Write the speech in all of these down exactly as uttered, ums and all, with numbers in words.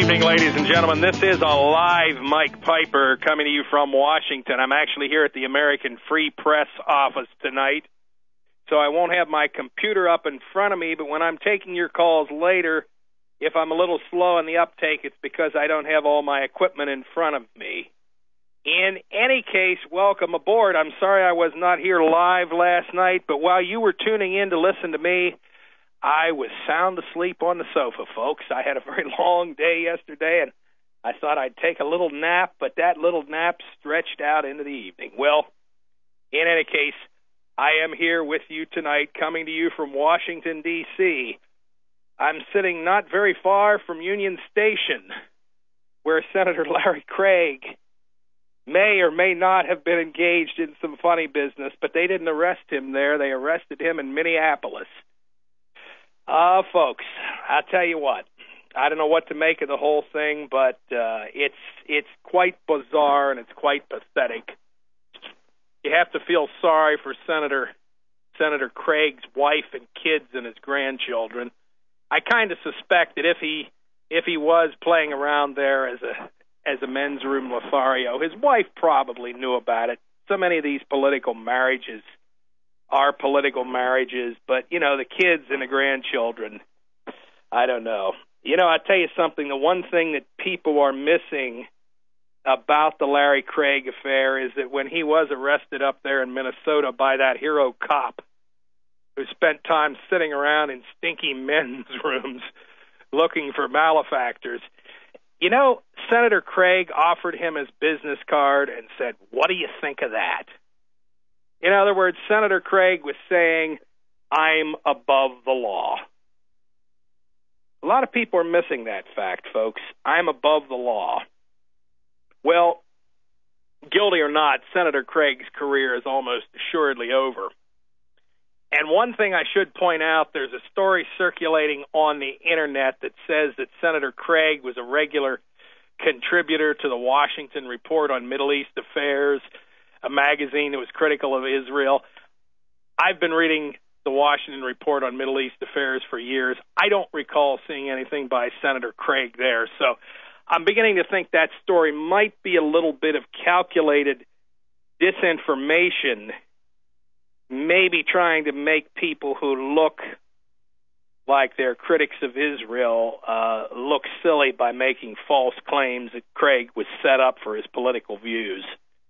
evening, ladies and gentlemen. This is a live Mike Piper coming to you from Washington. I'm actually here at the American Free Press office tonight, so I won't have my computer up in front of me, but when I'm taking your calls later, if I'm a little slow in the uptake, it's because I don't have all my equipment in front of me. In any case, welcome aboard. I'm sorry I was not here live last night, but while you were tuning in to listen to me, I was sound asleep on the sofa, folks. I had a very long day yesterday, and I thought I'd take a little nap, but that little nap stretched out into the evening. Well, in any case, I am here with you tonight, coming to you from Washington, D C I'm sitting not very far from Union Station, where Senator Larry Craig may or may not have been engaged in some funny business, but they didn't arrest him there. They arrested him in Minneapolis. Uh, folks, I'll tell you what, I don't know what to make of the whole thing, but uh, it's it's quite bizarre and it's quite pathetic. You have to feel sorry for Senator Senator Craig's wife and kids and his grandchildren. I kind of suspect that if he if he was playing around there as a as a men's room Lothario, his wife probably knew about it. So many of these political marriages are political marriages, but, you know, the kids and the grandchildren, I don't know. You know, I'll tell you something, the one thing that people are missing about the Larry Craig affair is that when he was arrested up there in Minnesota by that hero cop who spent time sitting around in stinky men's rooms looking for malefactors, you know, Senator Craig offered him his business card and said, "What do you think of that?" In other words, Senator Craig was saying, "I'm above the law." A lot of people are missing that fact, folks. I'm above the law. Well, guilty or not, Senator Craig's career is almost assuredly over. And one thing I should point out, there's a story circulating on the Internet that says that Senator Craig was a regular contributor to the Washington Report on Middle East Affairs, a magazine that was critical of Israel. I've been reading the Washington Report on Middle East Affairs for years. I don't recall seeing anything by Senator Craig there. So I'm beginning to think that story might be a little bit of calculated disinformation, maybe trying to make people who look like they're critics of Israel uh, look silly by making false claims that Craig was set up for his political views.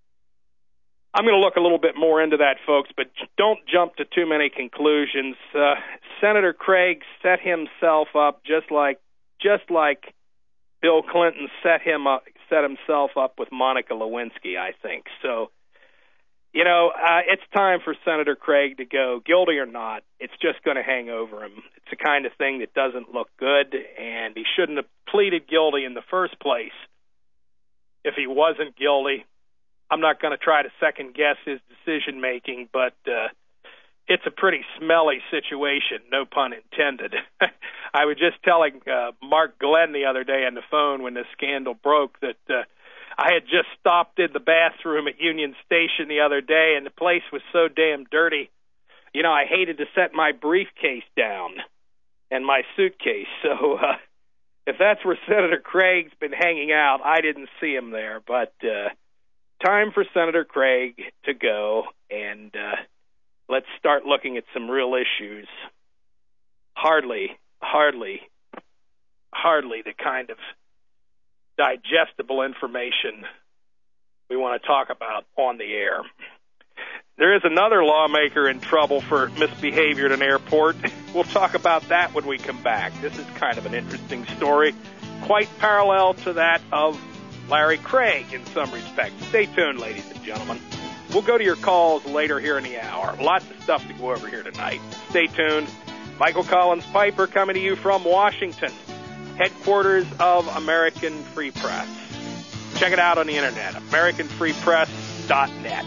I'm going to look a little bit more into that, folks, but don't jump to too many conclusions. Uh, Senator Craig set himself up just like just like Bill Clinton set him up, set himself up with Monica Lewinsky, I think. So, you know, uh, it's time for Senator Craig to go, guilty or not. It's just going to hang over him. It's the kind of thing that doesn't look good, and he shouldn't have pleaded guilty in the first place if he wasn't guilty. I'm not going to try to second-guess his decision-making, but uh, it's a pretty smelly situation, no pun intended. I was just telling uh, Mark Glenn the other day on the phone when this scandal broke that uh, I had just stopped in the bathroom at Union Station the other day, and the place was so damn dirty. You know, I hated to set my briefcase down and my suitcase. So uh, if that's where Senator Craig's been hanging out, I didn't see him there, but... Uh, Time for Senator Craig to go, and uh, let's start looking at some real issues. Hardly, hardly, hardly the kind of digestible information we want to talk about on the air. There is another lawmaker in trouble for misbehavior at an airport. We'll talk about that when we come back. This is kind of an interesting story, quite parallel to that of Larry Craig in some respects. Stay tuned, ladies and gentlemen. We'll go to your calls later here in the hour. Lots of stuff to go over here tonight. Stay tuned. Michael Collins Piper coming to you from Washington, headquarters of American Free Press. Check it out on the Internet, american free press dot net.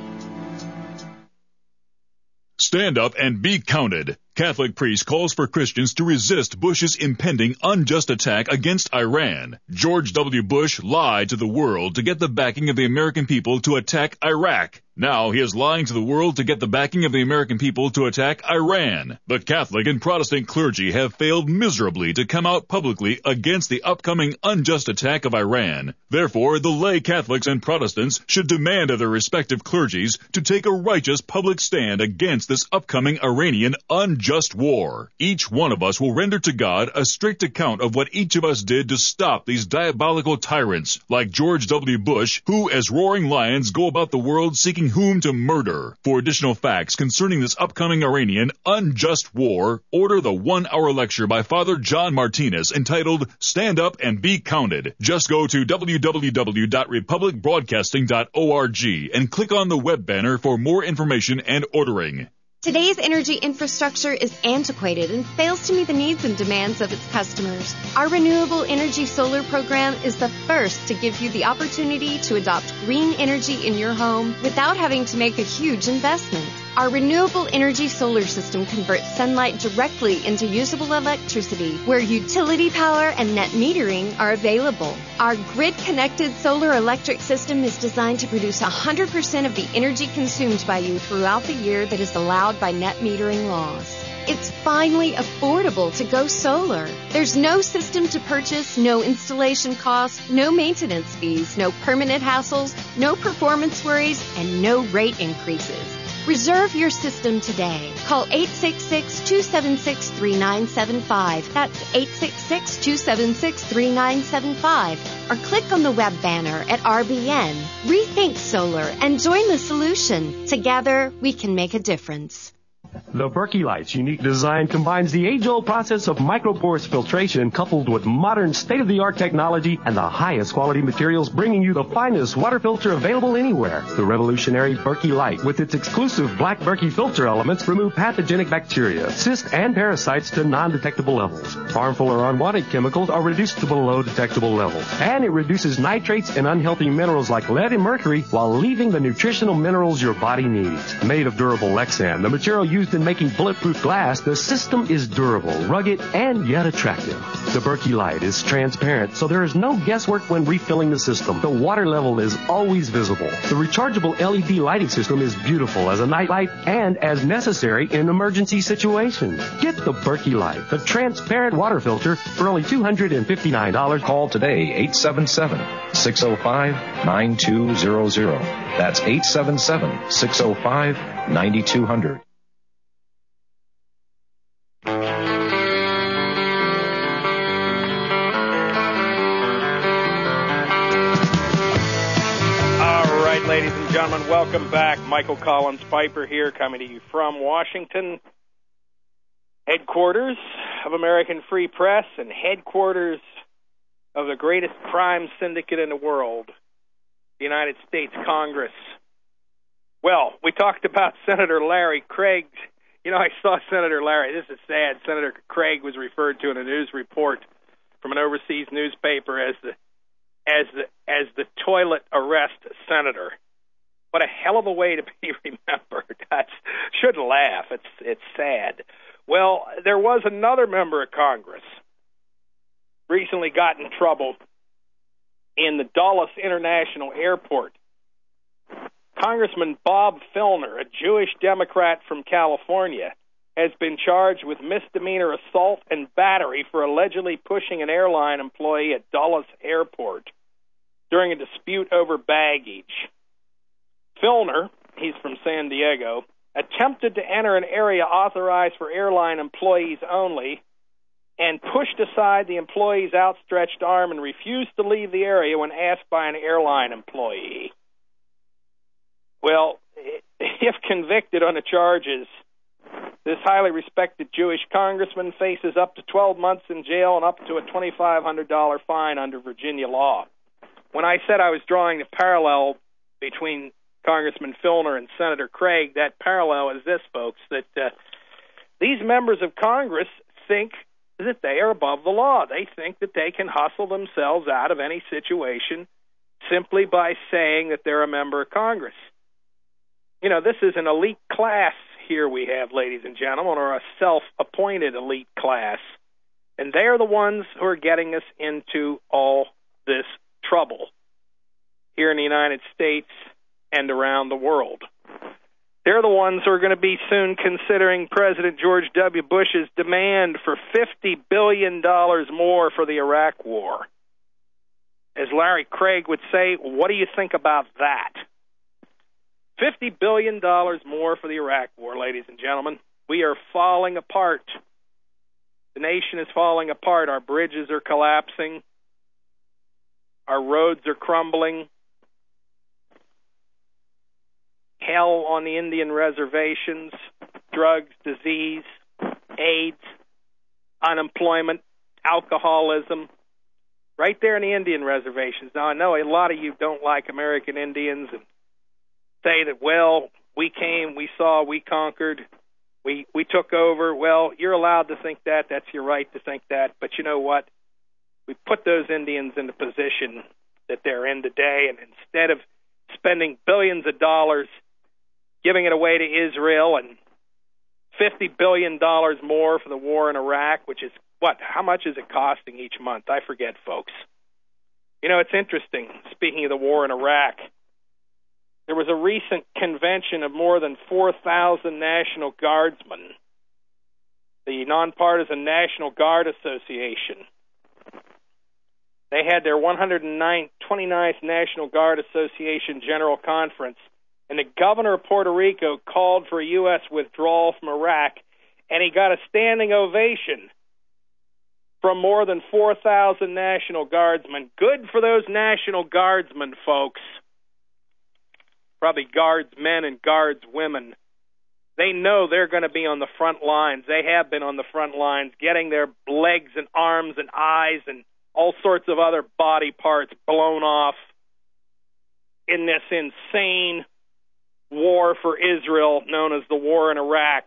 Stand up and be counted. Catholic priest calls for Christians to resist Bush's impending unjust attack against Iran. George W. Bush lied to the world to get the backing of the American people to attack Iraq. Now he is lying to the world to get the backing of the American people to attack Iran. The Catholic and Protestant clergy have failed miserably to come out publicly against the upcoming unjust attack of Iran. Therefore, the lay Catholics and Protestants should demand of their respective clergies to take a righteous public stand against this upcoming Iranian unjust war. Each one of us will render to God a strict account of what each of us did to stop these diabolical tyrants like George W. Bush, who as roaring lions go about the world seeking whom to murder. For additional facts concerning this upcoming Iranian unjust war, order the one-hour lecture by Father John Martinez entitled Stand Up and Be Counted. Just go to w w w dot republic broadcasting dot org and click on the web banner for more information and ordering. Today's energy infrastructure is antiquated and fails to meet the needs and demands of its customers. Our Renewable Energy Solar Program is the first to give you the opportunity to adopt green energy in your home without having to make a huge investment. Our renewable energy solar system converts sunlight directly into usable electricity where utility power and net metering are available. Our grid-connected solar electric system is designed to produce one hundred percent of the energy consumed by you throughout the year that is allowed by net metering laws. It's finally affordable to go solar. There's no system to purchase, no installation costs, no maintenance fees, no permanent hassles, no performance worries, and no rate increases. Reserve your system today. Call eight six six, two seven six, three nine seven five. That's eight six six, two seven six, three nine seven five. Or click on the web banner at R B N. Rethink solar and join the solution. Together, we can make a difference. The Berkey Light's unique design combines the age-old process of microporous filtration coupled with modern state-of-the-art technology and the highest quality materials, bringing you the finest water filter available anywhere. The revolutionary Berkey Light, with its exclusive black Berkey filter elements, remove pathogenic bacteria, cysts, and parasites to non-detectable levels. Harmful or unwanted chemicals are reduced to below detectable levels. And it reduces nitrates and unhealthy minerals like lead and mercury while leaving the nutritional minerals your body needs. Made of durable Lexan, the material used in making bulletproof glass, the system is durable, rugged, and yet attractive. The Berkey Light is transparent, so there is no guesswork when refilling the system. The water level is always visible. The rechargeable L E D lighting system is beautiful as a nightlight and as necessary in emergency situations. Get the Berkey Light, the transparent water filter, for only two hundred fifty-nine dollars. Call today, eight seven seven, six oh five, nine two zero zero. That's eight seven seven, six oh five, nine two zero zero. Ladies and gentlemen, welcome back. Michael Collins Piper here, coming to you from Washington, headquarters of American Free Press and headquarters of the greatest crime syndicate in the world, the United States Congress. Well, we talked about Senator Larry Craig. You know, I saw Senator Larry. This is sad. Senator Craig was referred to in a news report from an overseas newspaper as the as the as the toilet arrest senator. What a hell of a way to be remembered. I shouldn't laugh. It's it's sad. Well, there was another member of Congress recently got in trouble in the Dulles International Airport. Congressman Bob Filner, a Jewish Democrat from California, has been charged with misdemeanor assault and battery for allegedly pushing an airline employee at Dulles Airport during a dispute over baggage. Filner, he's from San Diego, attempted to enter an area authorized for airline employees only and pushed aside the employee's outstretched arm and refused to leave the area when asked by an airline employee. Well, if convicted on the charges, this highly respected Jewish congressman faces up to twelve months in jail and up to a twenty-five hundred dollars fine under Virginia law. When I said I was drawing the parallel between Congressman Filner and Senator Craig, that parallel is this, folks, that uh, these members of Congress think that they are above the law. They think that they can hustle themselves out of any situation simply by saying that they're a member of Congress. You know, this is an elite class here we have, ladies and gentlemen, or a self-appointed elite class. And they're the ones who are getting us into all this trouble here in the United States and around the world. They're the ones who are going to be soon considering President George W. Bush's demand for fifty billion dollars more for the Iraq War. As Larry Craig would say, what do you think about that? fifty billion dollars more for the Iraq War, ladies and gentlemen. We are falling apart. The nation is falling apart. Our bridges are collapsing. Our roads are crumbling. Hell on the Indian reservations, drugs, disease, AIDS, unemployment, alcoholism, right there in the Indian reservations. Now, I know a lot of you don't like American Indians and say that, well, we came, we saw, we conquered, we, we took over. Well, you're allowed to think that. That's your right to think that. But you know what? We put those Indians in the position that they're in today, and instead of spending billions of dollars giving it away to Israel and fifty billion dollars more for the war in Iraq, which is, what, how much is it costing each month? I forget, folks. You know, it's interesting, speaking of the war in Iraq, there was a recent convention of more than four thousand National Guardsmen, the Nonpartisan National Guard Association. They had their one hundred twenty-ninth National Guard Association General Conference, and the governor of Puerto Rico called for a U S withdrawal from Iraq, and he got a standing ovation from more than four thousand National Guardsmen. Good for those National Guardsmen, folks. Probably guardsmen and guardswomen. They know they're going to be on the front lines. They have been on the front lines, getting their legs and arms and eyes and all sorts of other body parts blown off in this insane war for Israel known as the war in Iraq.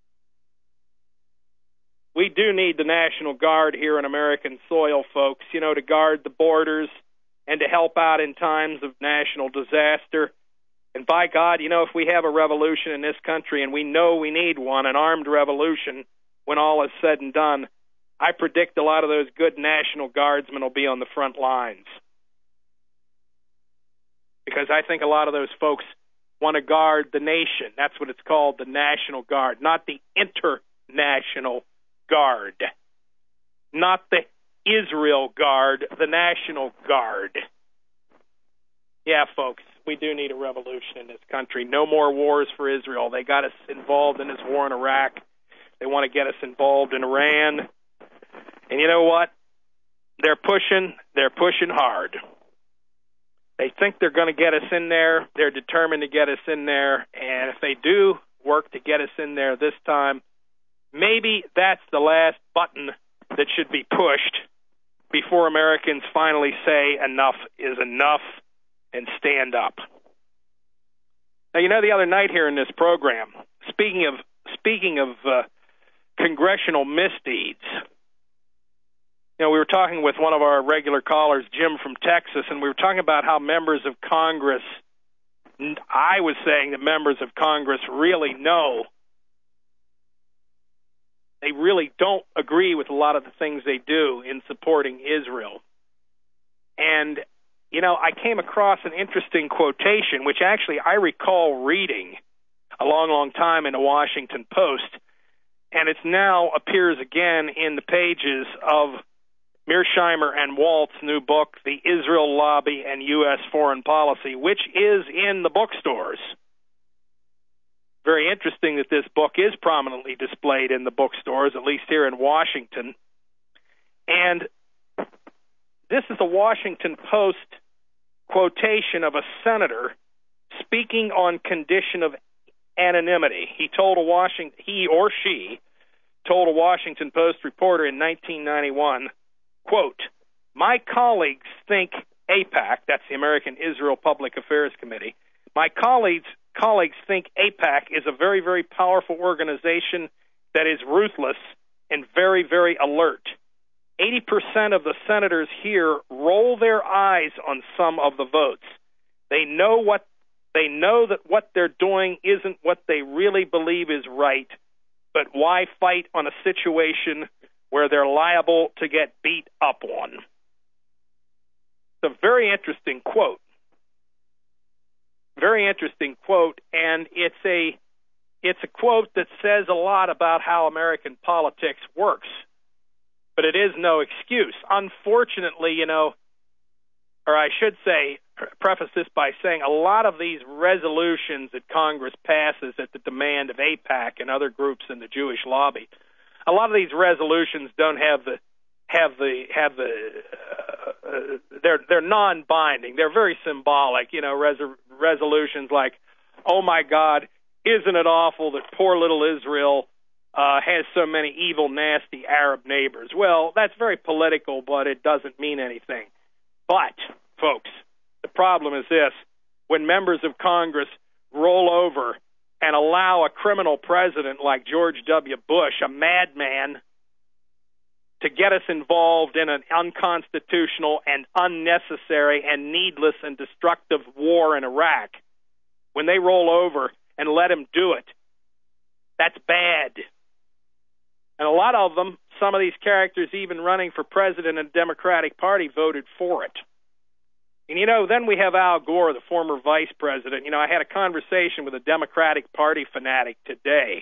We do need the National Guard here on American soil, folks, you know, to guard the borders and to help out in times of national disaster. And by God, you know, if we have a revolution in this country, and we know we need one, an armed revolution, when all is said and done, I predict a lot of those good National Guardsmen will be on the front lines. Because I think a lot of those folks want to guard the nation. That's what it's called, the National Guard, not the International Guard. Not the Israel Guard, the National Guard. Yeah, folks, we do need a revolution in this country. No more wars for Israel. They got us involved in this war in Iraq. They want to get us involved in Iran. And you know what? They're pushing, they're pushing hard. They think they're going to get us in there. They're determined to get us in there. And if they do work to get us in there this time, maybe that's the last button that should be pushed before Americans finally say enough is enough and stand up. Now, you know, the other night here in this program, speaking of speaking of uh, congressional misdeeds, you know, we were talking with one of our regular callers, Jim from Texas, and we were talking about how members of Congress, I was saying that members of Congress really know, they really don't agree with a lot of the things they do in supporting Israel. And, you know, I came across an interesting quotation, which actually I recall reading a long, long time in the Washington Post, and it now appears again in the pages of Mearsheimer and Walt's new book, The Israel Lobby and U S Foreign Policy, which is in the bookstores. Very interesting that this book is prominently displayed in the bookstores, at least here in Washington. And this is a Washington Post quotation of a senator speaking on condition of anonymity. He told a Washington, he or she told a Washington Post reporter in nineteen ninety-one, quote, "My colleagues think AIPAC," that's the American Israel Public Affairs Committee, "my colleagues colleagues think AIPAC is a very, very powerful organization that is ruthless and very, very alert. eighty percent of the senators here roll their eyes on some of the votes. They know what they know that what they're doing isn't what they really believe is right, but why fight on a situation where they're liable to get beat up on?" It's a very interesting quote. Very interesting quote, and it's a quote that says a lot about how American politics works, but it is no excuse. Unfortunately, you know, or I should say, preface this by saying a lot of these resolutions that Congress passes at the demand of AIPAC and other groups in the Jewish lobby, a lot of these resolutions don't have the have the have the uh, uh, they're they're non-binding. They're very symbolic. You know, res- resolutions like, "Oh my God, isn't it awful that poor little Israel uh, has so many evil, nasty Arab neighbors?" Well, that's very political, but it doesn't mean anything. But, folks, the problem is this: when members of Congress roll over and allow a criminal president like George W. Bush, a madman, to get us involved in an unconstitutional and unnecessary and needless and destructive war in Iraq, when they roll over and let him do it, that's bad. And a lot of them, some of these characters even running for president in the Democratic Party, voted for it. And, you know, then we have Al Gore, the former vice president. You know, I had a conversation with a Democratic Party fanatic today.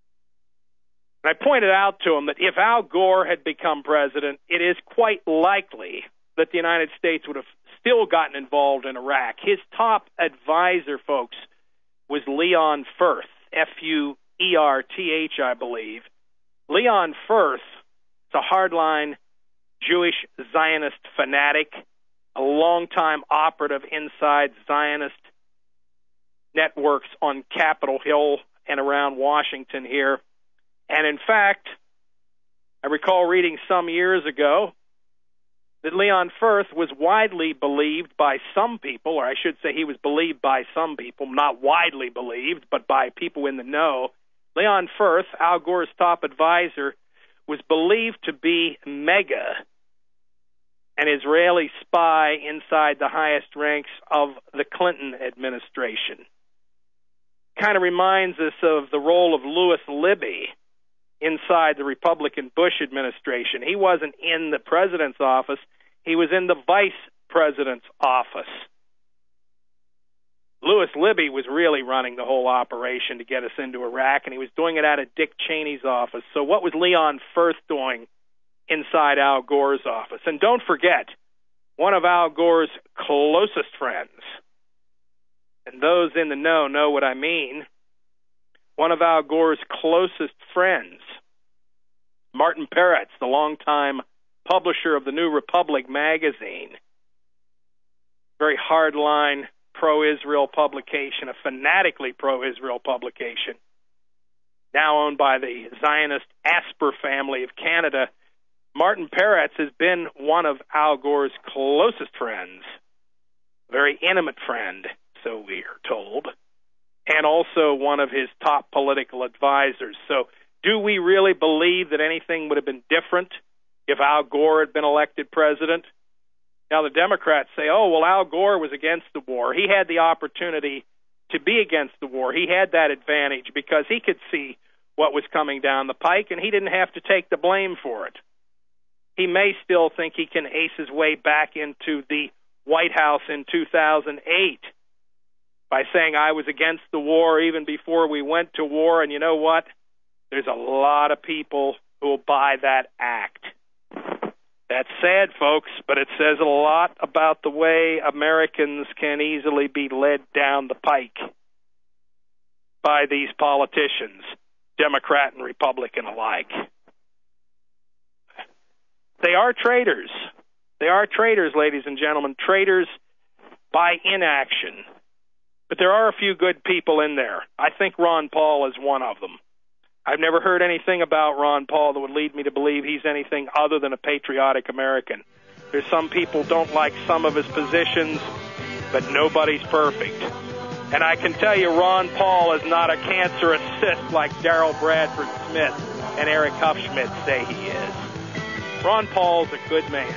And I pointed out to him that if Al Gore had become president, it is quite likely that the United States would have still gotten involved in Iraq. His top advisor, folks, was Leon Firth, F U E R T H, I believe. Leon Firth is a hardline Jewish Zionist fanatic, a longtime operative inside Zionist networks on Capitol Hill and around Washington here. And in fact, I recall reading some years ago that Leon Firth was widely believed by some people, or I should say he was believed by some people, not widely believed, but by people in the know. Leon Firth, Al Gore's top advisor, was believed to be mega, an Israeli spy inside the highest ranks of the Clinton administration. Kind of reminds us of the role of Louis Libby inside the Republican Bush administration. He wasn't in the president's office. He was in the vice president's office. Louis Libby was really running the whole operation to get us into Iraq, and he was doing it out of Dick Cheney's office. So what was Leon Firth doing inside Al Gore's office? And don't forget, one of Al Gore's closest friends, and those in the know know what I mean, one of Al Gore's closest friends, Martin Peretz, the longtime publisher of the New Republic magazine, very hardline pro-Israel publication, a fanatically pro-Israel publication, now owned by the Zionist Asper family of Canada. Martin Peretz has been one of Al Gore's closest friends, a very intimate friend, so we are told, and also one of his top political advisors. So do we really believe that anything would have been different if Al Gore had been elected president? Now, the Democrats say, oh, well, Al Gore was against the war. He had the opportunity to be against the war. He had that advantage because he could see what was coming down the pike, and he didn't have to take the blame for it. He may still think he can ace his way back into the White House in two thousand eight by saying I was against the war even before we went to war, and you know what? There's a lot of people who will buy that act. That's sad, folks, but it says a lot about the way Americans can easily be led down the pike by these politicians, Democrat and Republican alike. They are traitors. They are traitors, ladies and gentlemen, traitors by inaction. But there are a few good people in there. I think Ron Paul is one of them. I've never heard anything about Ron Paul that would lead me to believe he's anything other than a patriotic American. There's some people don't like some of his positions, but nobody's perfect. And I can tell you Ron Paul is not a cancerous cyst like Daryl Bradford Smith and Eric Huffschmidt say he is. Ron Paul's a good man,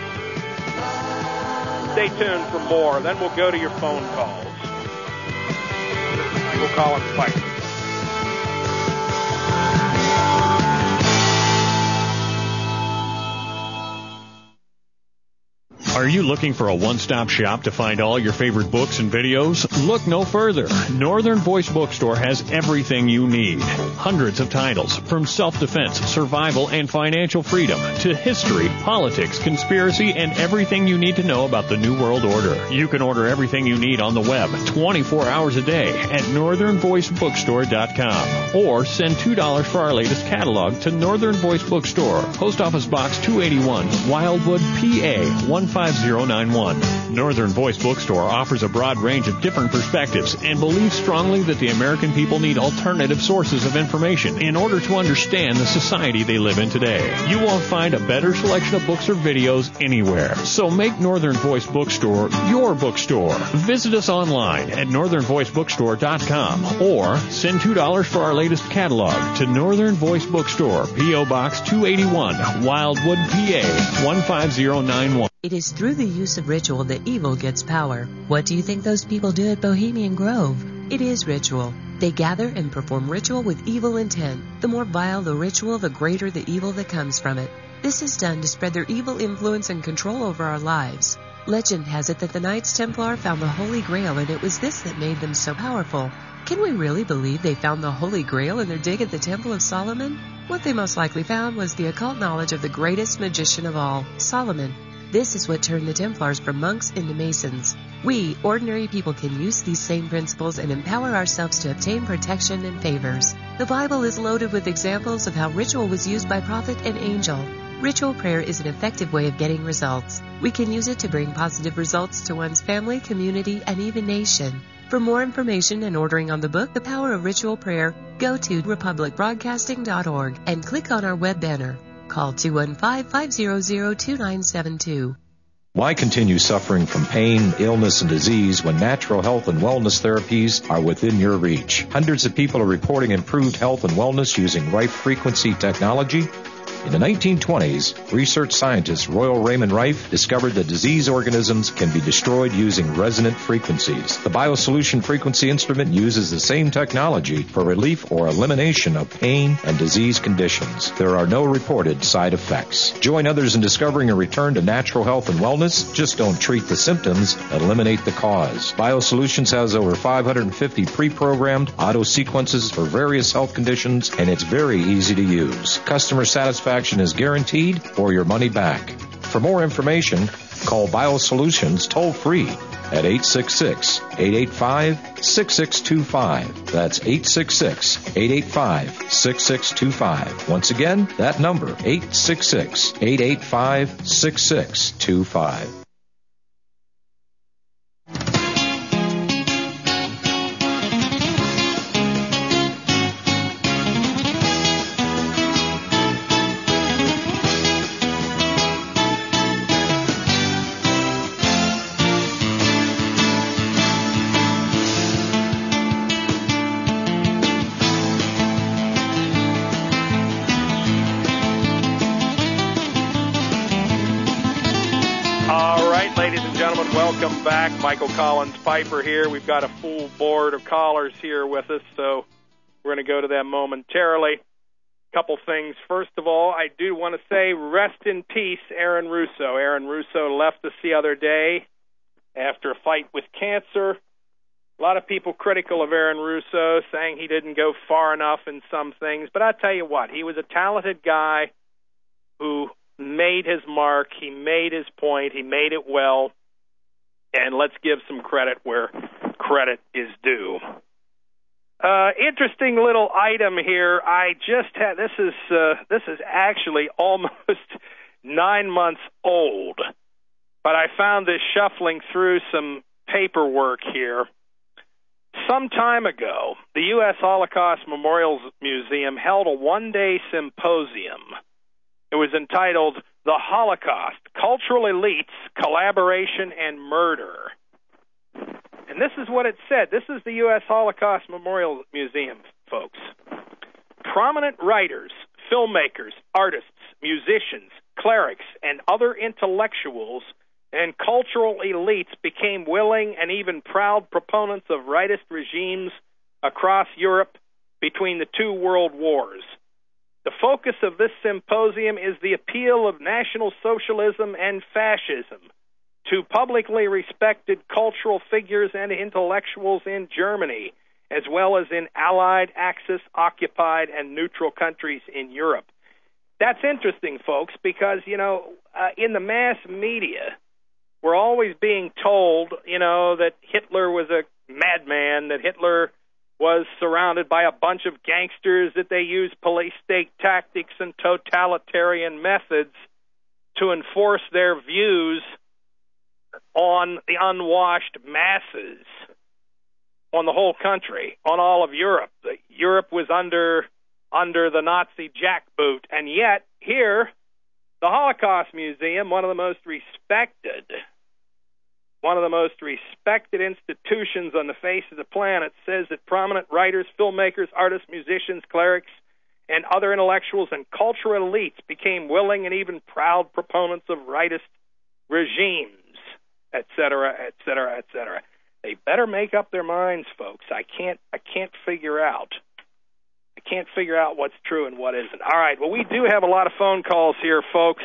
folks. Stay tuned for more. Then we'll go to your phone calls. This is Michael Collins Piper. Are you looking for a one-stop shop to find all your favorite books and videos? Look no further. Northern Voice Bookstore has everything you need. Hundreds of titles, from self-defense, survival, and financial freedom to history, politics, conspiracy, and everything you need to know about the New World Order. You can order everything you need on the web twenty-four hours a day at northern voice bookstore dot com or send two dollars for our latest catalog to Northern Voice Bookstore, Post Office Box two eighty-one, Wildwood, P A one five zero nine one. Northern Voice Bookstore offers a broad range of different perspectives and believes strongly that the American people need alternative sources of information in order to understand the society they live in today. You won't find a better selection of books or videos anywhere. So make Northern Voice Bookstore your bookstore. Visit us online at northern voice bookstore dot com or send two dollars for our latest catalog to Northern Voice Bookstore, P O Box two eighty-one, Wildwood, P A one five zero nine one. It is through the use of ritual that evil gets power. What do you think those people do at Bohemian Grove? It is ritual. They gather and perform ritual with evil intent. The more vile the ritual, the greater the evil that comes from it. This is done to spread their evil influence and control over our lives. Legend has it that the Knights Templar found the Holy Grail, and it was this that made them so powerful. Can we really believe they found the Holy Grail in their dig at the Temple of Solomon? What they most likely found was the occult knowledge of the greatest magician of all, Solomon. This is what turned the Templars from monks into Masons. We, ordinary people, can use these same principles and empower ourselves to obtain protection and favors. The Bible is loaded with examples of how ritual was used by prophet and angel. Ritual prayer is an effective way of getting results. We can use it to bring positive results to one's family, community, and even nation. For more information and ordering on the book, The Power of Ritual Prayer, go to republic broadcasting dot org and click on our web banner. Call two one five, five zero zero, two nine seven two. Why continue suffering from pain, illness, and disease when natural health and wellness therapies are within your reach? Hundreds of people are reporting improved health and wellness using Rife Frequency technology. In the nineteen twenties, research scientist Royal Raymond Rife discovered that disease organisms can be destroyed using resonant frequencies. The BioSolution frequency instrument uses the same technology for relief or elimination of pain and disease conditions. There are no reported side effects. Join others in discovering a return to natural health and wellness. Just don't treat the symptoms, eliminate the cause. BioSolutions has over five hundred fifty pre-programmed auto sequences for various health conditions, and it's very easy to use. Customer satisfaction is guaranteed or your money back. For more information, call BioSolutions toll-free at eight six six, eight eight five, six six two five. That's eight six six, eight eight five, six six two five. Once again, that number, eight six six, eight eight five, six six two five. Welcome back. Michael Collins Piper here. We've got a full board of callers here with us, so we're going to go to them momentarily. Couple things. First of all, I do want to say rest in peace, Aaron Russo. Aaron Russo left us the other day after a fight with cancer. A lot of people critical of Aaron Russo, saying he didn't go far enough in some things. But I tell you what, he was a talented guy who made his mark. He made his point. He made it well. And let's give some credit where credit is due. Uh, interesting little item here. I just had this is uh, this is actually almost nine months old, but I found this shuffling through some paperwork here. Some time ago, the U S Holocaust Memorial Museum held a one-day symposium. It was entitled The Holocaust, Cultural Elites, Collaboration, and Murder. And this is what it said. This is the U S Holocaust Memorial Museum, folks. Prominent writers, filmmakers, artists, musicians, clerics, and other intellectuals and cultural elites became willing and even proud proponents of rightist regimes across Europe between the two world wars. The focus of this symposium is the appeal of National Socialism and fascism to publicly respected cultural figures and intellectuals in Germany, as well as in Allied, Axis, occupied, and neutral countries in Europe. That's interesting, folks, because, you know, uh, in the mass media, we're always being told, you know, that Hitler was a madman, that Hitler was surrounded by a bunch of gangsters, that they used police-state tactics and totalitarian methods to enforce their views on the unwashed masses, on the whole country, on all of Europe. Europe was under under the Nazi jackboot, and yet here, the Holocaust Museum, one of the most respected, one of the most respected institutions on the face of the planet, says that prominent writers, filmmakers, artists, musicians, clerics, and other intellectuals and cultural elites became willing and even proud proponents of rightist regimes, et cetera, et cetera, et cetera. They better make up their minds, folks. I can't, I can't figure out. I can't figure out what's true and what isn't. All right. Well, we do have a lot of phone calls here, folks.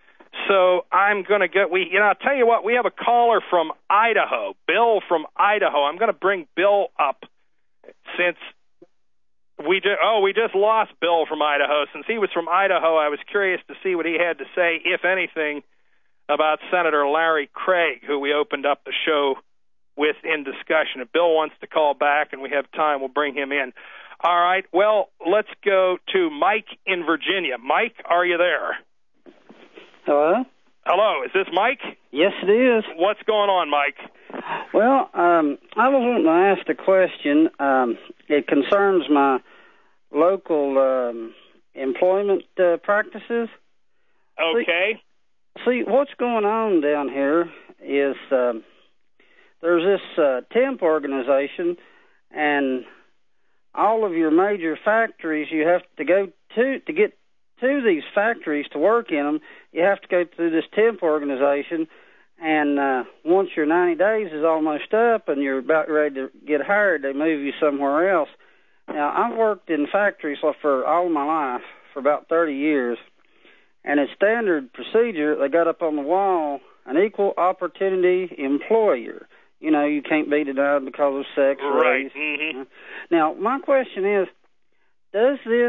So I'm going to get. We, you know, I'll tell you what. We have a caller from Idaho, Bill from Idaho. I'm going to bring Bill up since we just. Oh, we just lost Bill from Idaho. Since he was from Idaho, I was curious to see what he had to say, if anything, about Senator Larry Craig, who we opened up the show with in discussion. If Bill wants to call back and we have time, we'll bring him in. All right, well, let's go to Mike in Virginia. Mike, are you there? Hello? Hello, is this Mike? Yes, it is. What's going on, Mike? Well, um, I was wanting to ask a question. Um, it concerns my local um, employment uh, practices. Okay. See, see, what's going on down here is um, there's this uh, temp organization, and all of your major factories, you have to go to, to get to these factories to work in them, you have to go through this temp organization, and uh, once your ninety days is almost up and you're about ready to get hired, they move you somewhere else. Now, I've worked in factories for all of my life, for about thirty years, and it's standard procedure. They got up on the wall an equal opportunity employer. You know, you can't be denied because of sex or right. race. Mm-hmm. Now, my question is, does this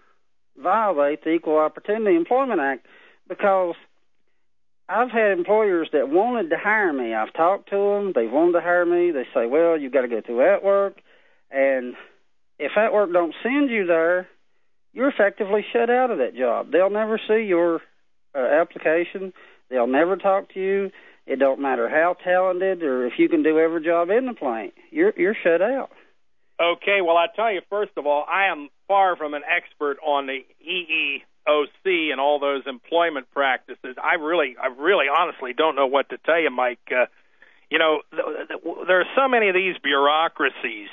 violate the Equal Opportunity Employment Act? Because I've had employers that wanted to hire me. I've talked to them. They wanted to hire me. They say, well, you've got to go through that work. And if that work don't send you there, you're effectively shut out of that job. They'll never see your uh, application. They'll never talk to you. It don't matter how talented or if you can do every job in the plant. You're you're shut out. Okay, well, I tell you, first of all, I am far from an expert on the E E O C and all those employment practices. I really, I really honestly don't know what to tell you, Mike. Uh, you know, th- th- there are so many of these bureaucracies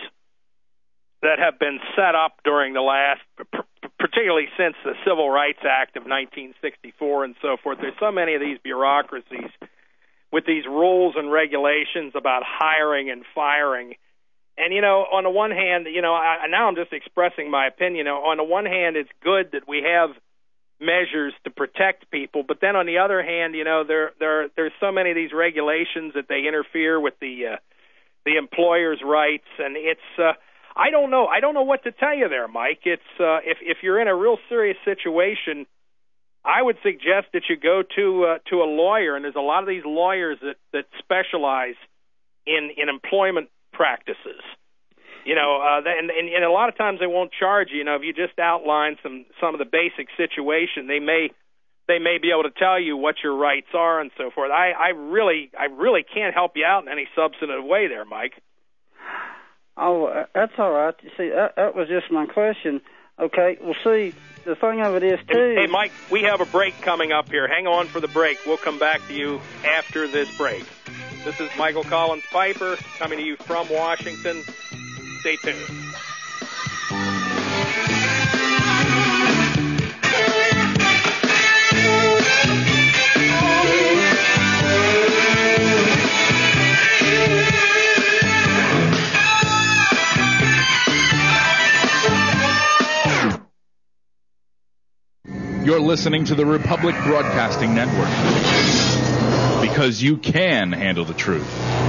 that have been set up during the last, particularly since the Civil Rights Act of nineteen sixty-four and so forth. There's so many of these bureaucracies with these rules and regulations about hiring and firing. And, you know, on the one hand, you know, I, now I'm just expressing my opinion. You know, on the one hand, it's good that we have measures to protect people, but then on the other hand, you know, there there there's so many of these regulations that they interfere with the uh, the employer's rights, and it's uh, I don't know I don't know what to tell you there, Mike. It's uh, if if you're in a real serious situation, I would suggest that you go to uh, to a lawyer, and there's a lot of these lawyers that, that specialize in, in employment practices. You know, uh, and, and, and a lot of times they won't charge you. You know, if you just outline some, some of the basic situation, they may they may be able to tell you what your rights are and so forth. I, I really I really can't help you out in any substantive way there, Mike. Oh, that's all right. You see, that, that was just my question. Okay, well, see, the thing of it is, too... Hey, Mike, we have a break coming up here. Hang on for the break. We'll come back to you after this break. This is Michael Collins Piper coming to you from Washington. Stay tuned. You're listening to the Republic Broadcasting Network. because you can handle the truth.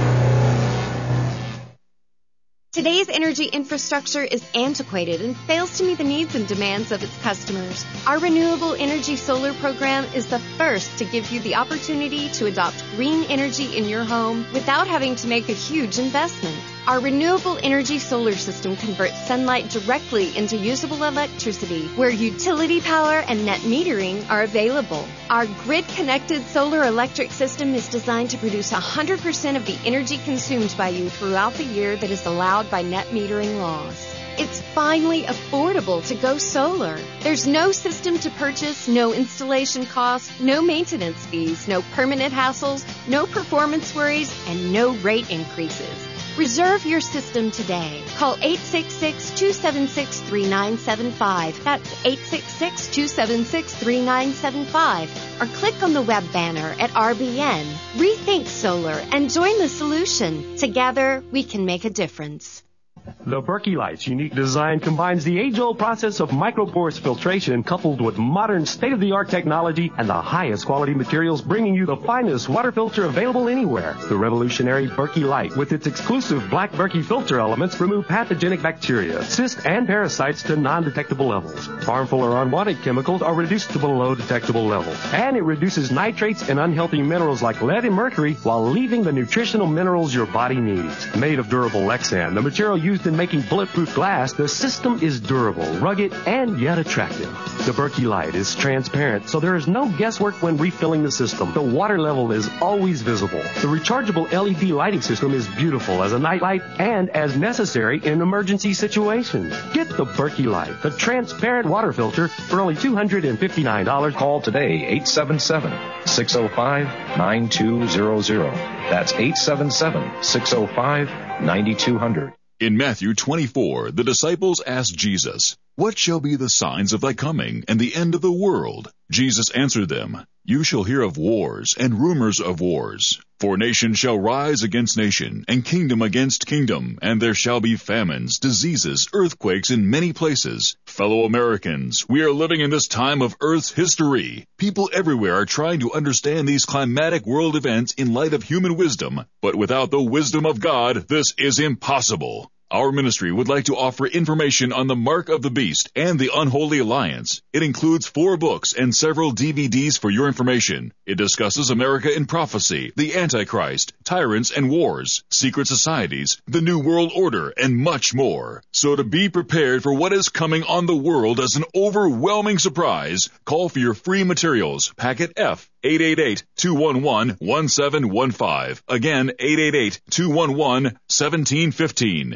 Today's energy infrastructure is antiquated and fails to meet the needs and demands of its customers. Our Renewable Energy Solar Program is the first to give you the opportunity to adopt green energy in your home without having to make a huge investment. Our renewable energy solar system converts sunlight directly into usable electricity, where utility power and net metering are available. Our grid-connected solar electric system is designed to produce one hundred percent of the energy consumed by you throughout the year that is allowed by net metering laws. It's finally affordable to go solar. There's no system to purchase, no installation costs, no maintenance fees, no permanent hassles, no performance worries, and no rate increases. Reserve your system today. Call eight six six, two seven six, three nine seven five. That's eight six six, two seven six, three nine seven five. Or click on the web banner at R B N. Rethink solar and join the solution. Together, we can make a difference. The Berkey Light's unique design combines the age-old process of microporous filtration coupled with modern state-of-the-art technology and the highest quality materials, bringing you the finest water filter available anywhere. The revolutionary Berkey Light, with its exclusive black Berkey filter elements, remove pathogenic bacteria, cysts, and parasites to non-detectable levels. Harmful or unwanted chemicals are reduced to below detectable levels. And it reduces nitrates and unhealthy minerals like lead and mercury while leaving the nutritional minerals your body needs. Made of durable Lexan, the material used in making bulletproof glass, the system is durable, rugged, and yet attractive. The Berkey Light is transparent, so there is no guesswork when refilling the system. The water level is always visible. The rechargeable L E D lighting system is beautiful as a night light and as necessary in emergency situations. Get the Berkey Light, the transparent water filter, for only two hundred fifty-nine dollars. Call today, eight seven seven, six oh five, nine two zero zero. That's eight seven seven, six oh five, nine two zero zero. In Matthew twenty-four, the disciples asked Jesus, "What shall be the signs of thy coming and the end of the world?" Jesus answered them, "You shall hear of wars and rumors of wars. For nation shall rise against nation, and kingdom against kingdom, and there shall be famines, diseases, earthquakes in many places." Fellow Americans, we are living in this time of Earth's history. People everywhere are trying to understand these climatic world events in light of human wisdom, but without the wisdom of God, this is impossible. Our ministry would like to offer information on the Mark of the Beast and the Unholy Alliance. It includes four books and several D V Ds for your information. It discusses America in prophecy, the Antichrist, tyrants and wars, secret societies, the New World Order, and much more. So to be prepared for what is coming on the world as an overwhelming surprise, call for your free materials, packet F, eight eight eight, two one one, one seven one five. Again, eight eight eight, two one one, one seven one five.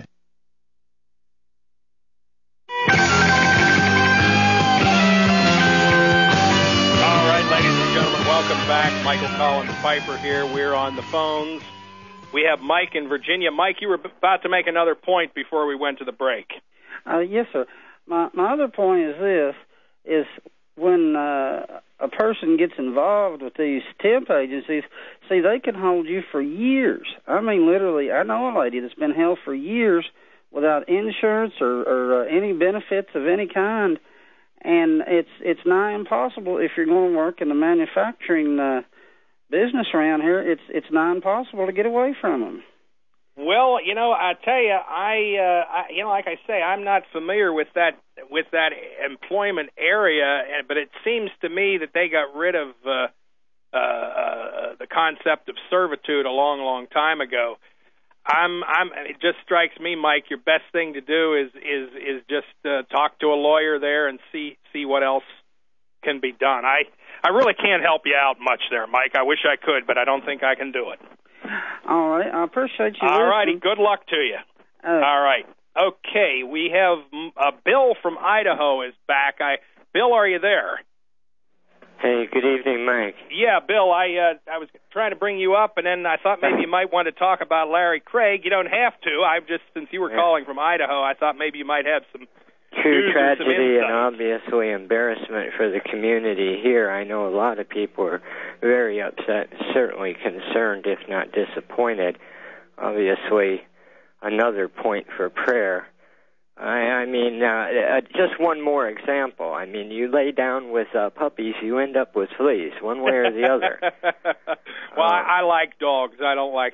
Back, Michael Collins Piper here. We're on the phones. We have Mike in Virginia. Mike, you were about to make another point before we went to the break. Uh, yes, sir. My my other point is this: is when uh, a person gets involved with these temp agencies, see, they can hold you for years. I mean, literally, I know a lady that's been held for years without insurance or, or uh, any benefits of any kind. And it's it's nigh impossible if you're going to work in the manufacturing uh, business around here. It's it's nigh impossible to get away from them. Well, you know, I tell you, I, uh, I you know, like I say, I'm not familiar with that with that employment area, but it seems to me that they got rid of uh, uh, uh, the concept of servitude a long, long time ago. I'm, I'm. It just strikes me, Mike, your best thing to do is is is just uh, talk to a lawyer there and see see what else can be done. I I really can't help you out much there, Mike. I wish I could, but I don't think I can do it. All right, I appreciate you. All righty, good luck to you. Uh, All right, okay. We have uh, Bill from Idaho is back. I Bill, are you there? Hey, good evening, Mike. Yeah, Bill, I uh, I was trying to bring you up, and then I thought maybe you might want to talk about Larry Craig. You don't have to. I've just, since you were yeah. calling from Idaho, I thought maybe you might have some true tragedy and obviously embarrassment for the community here. I know a lot of people are very upset, certainly concerned, if not disappointed. Obviously, another point for prayer. I, I mean, uh, uh, just one more example. I mean, you lay down with uh, puppies, you end up with fleas, one way or the other. Well, uh, I, I like dogs. I don't like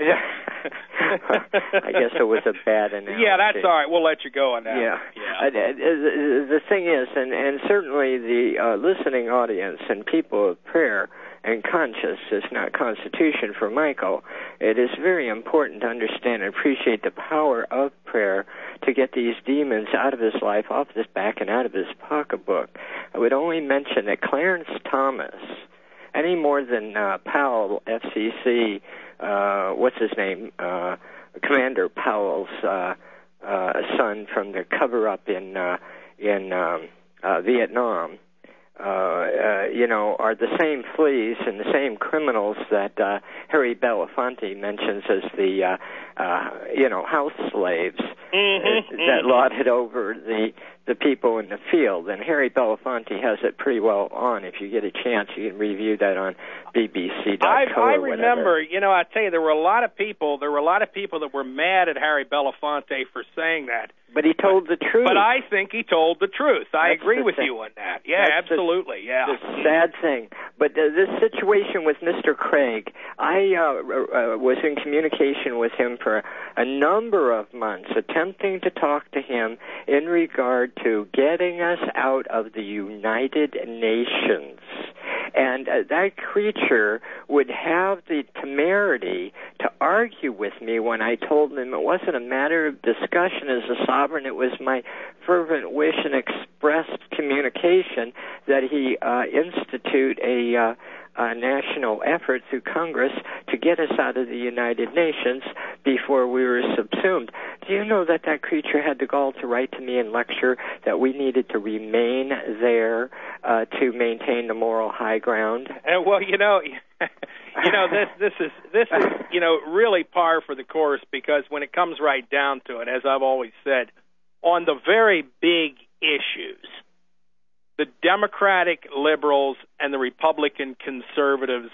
I guess it was a bad analogy. Yeah, that's all right. We'll let you go on that. Yeah. yeah. Uh, the, the thing is, and, and certainly the uh, listening audience and people of prayer and conscience is not constitution for Michael. It is very important to understand and appreciate the power of prayer to get these demons out of his life, off his back, and out of his pocketbook. I would only mention that Clarence Thomas, any more than uh, Powell, F C C, uh, what's his name, uh, Commander Powell's uh, uh, son from the cover-up in uh, in um, uh, Vietnam, uh, uh, you know, are the same fleas and the same criminals that uh, Harry Belafonte mentions as the, uh, uh, you know, house slaves mm-hmm. uh, that lauded over the the people in the field. And Harry Belafonte has it pretty well on. If you get a chance, you can review that on B B C dot co I, I or remember, whatever. you know, I tell you, there were a lot of people, there were a lot of people that were mad at Harry Belafonte for saying that. But he told the truth. But I think he told the truth. I That's agree with thing. you on that. Yeah, That's absolutely. The, yeah. The sad thing. But uh, this situation with Mister Craig, I uh, uh, was in communication with him for a number of months, attempting to talk to him in regard to getting us out of the United Nations. And uh, that creature would have the temerity to argue with me when I told him it wasn't a matter of discussion as a sovereign. It was my fervent wish and expressed communication that he uh, institute a, uh, a national effort through Congress to get us out of the United Nations before we were subsumed. Do you know that that creature had the gall to write to me and lecture that we needed to remain there uh, to maintain the moral high ground? Uh, well, you know, you know this this is this is you know really par for the course, because when it comes right down to it, as I've always said, on the very big issues, the Democratic liberals and the Republican conservatives